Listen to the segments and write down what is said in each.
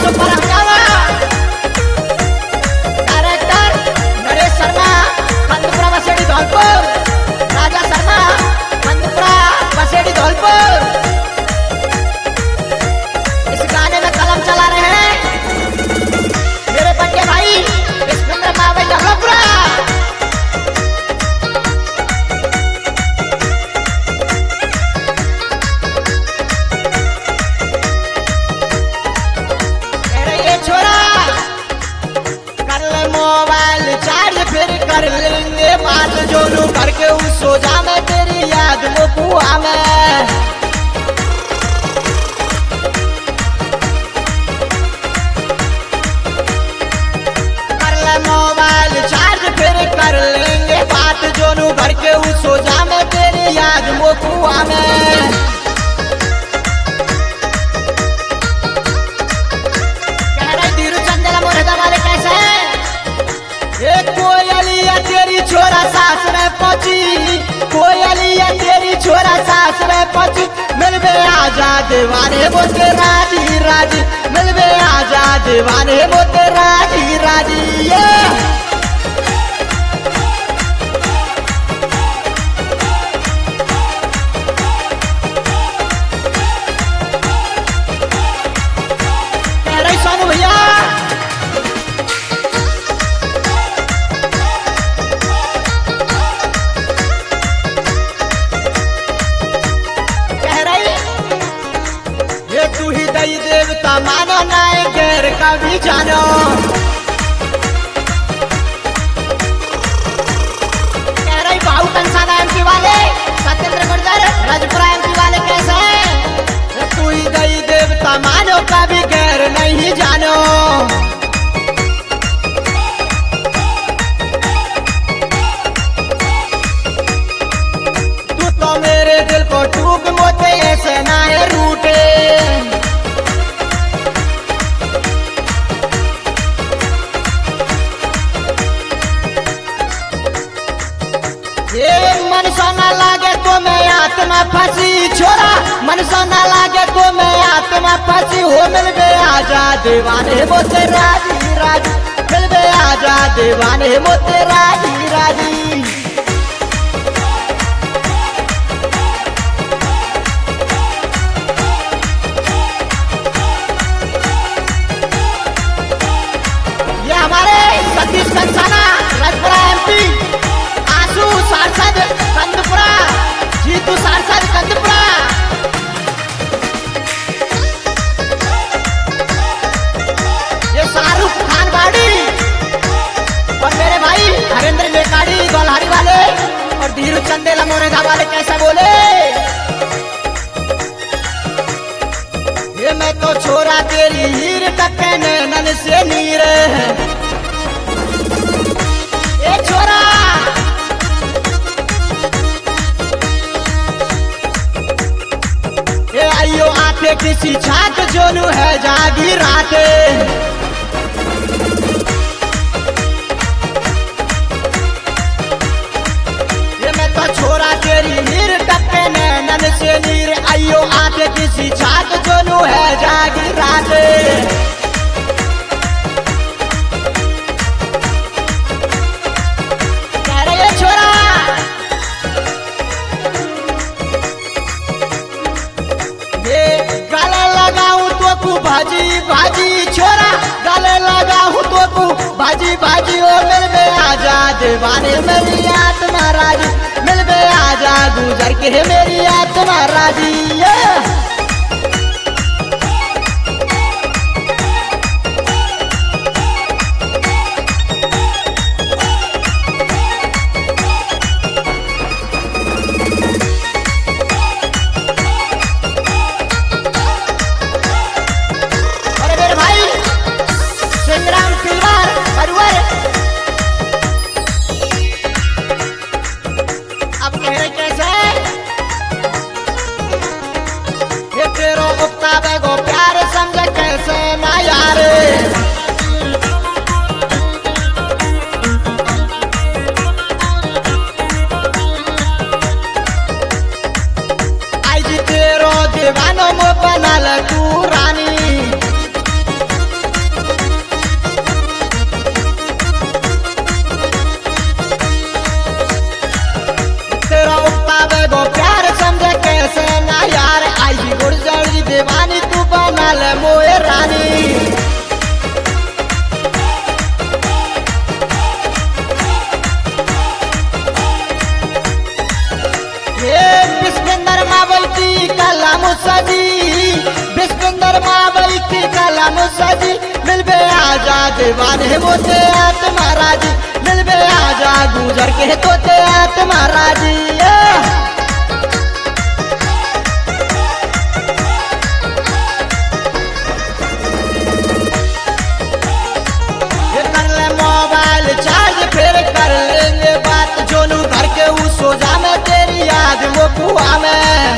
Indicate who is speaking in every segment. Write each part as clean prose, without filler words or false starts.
Speaker 1: Super Hungama director Naresh Sharma Kandpura Basedi Dholpur, Raja Sharma Kandpura Basedi Dholpur. इस गाने में कलम चला रहे हैं मेरे बड़े भाई विश्वेंद्र मावई जमलपुरा। कर लेंगे बात जोनू करके उस सोजा में तेरी याद वो कुआ में। कर ले मोबाइल चार्ज फिर कर लेंगे बात जोनू करके उस सोजा में तेरी याद वो कुआ में। कह रहे धीरू चंदेला मोरदा वाले कैसे कोयलिया तेरी छोरा सास में पहुंची, कोयलिया तेरी छोरा सास में पहुंची। मिलबे आजा दीवाने बोते राजी राजी, मिलबे आजा दीवाने बोते राजी राजी। ये कह रही सोनू भैया तू ही दई देवता मानो नाय गैर का भी जानो। कह रही बाहू कंसाना एमपी वाले सत्येंद्र गुर्जर राजपुरा एमपी वाले कैसे हैं। तू ही दई देवता मानो का भी गैर नहीं जानो। तू तो मेरे दिल को टूक मोते ऐसे ना है रूठे। मन सोना लागे तो मैं आत्मा फंसी छोरा, मन सोना लागे तो मैं आत्मा फंसी हो। मिलबे आजा दीवाने मोते राजी राजी, मिलबे आजा दीवाने मोते राजी राजी। ये हमारे सतीश कंसाना राजपुरा एमपी, आशु सांसद कंदपुरा, जीतू सांसद कंदपुरा। ये शाहरुख खान बाड़ी और मेरे भाई हरेंद्र लेकाड़ी गोलहारी वाले और धीरू चंदेला मोरेगा वाले कैसे बोले। ये मैं तो छोरा तेरी हीर टक्के नैनन से नीर ए छोरा। ये आइयो आते किसी छाक जोनू है जागी राते। ये मैं तो छोरा तेरी नीर टक्के नैनन से नीर, आइयो आते किसी छाक जोनू है जागी राते। कह रहे छोरा ये गले लगाऊं तो तू भाजी भाजी छोरा, गले लगाऊं तो तू भाजी भाजी। ओ मिलबे आजा दीवाने मेरी आत्मा राजी, मिलबे आजा गुजर के मेरी आत्मा राजी। गो प्यार समझे कैसे ना यार, आई गुर्जर जी दीवानी तू बना ले मोए रानी। विश्वेंद्र मावती कलाम सजी, विश्वेंद्र मावती कलाम सजी, मिलबे आजा दीवाने मोते आत्मा राजी, मिलबे आजा गुजर के तोते आत्मा राजी। कर ले मोबाइल चार्ज फिर कर लेंगे बात, जोनू घर के उस सोजा में तेरी याद वो कुआ में।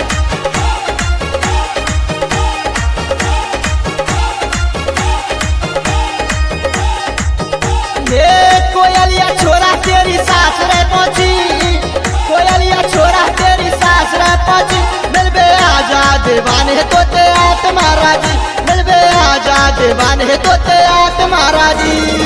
Speaker 1: ये कोयलिया छोरा तेरी सास रे पहुंची, कोयलिया छोरा तेरी सास रे पहुंची, मिलबे आजा दीवाने तोते आत्मा राजी, मिलबे आजा दीवाने तोते आत्मा राजी।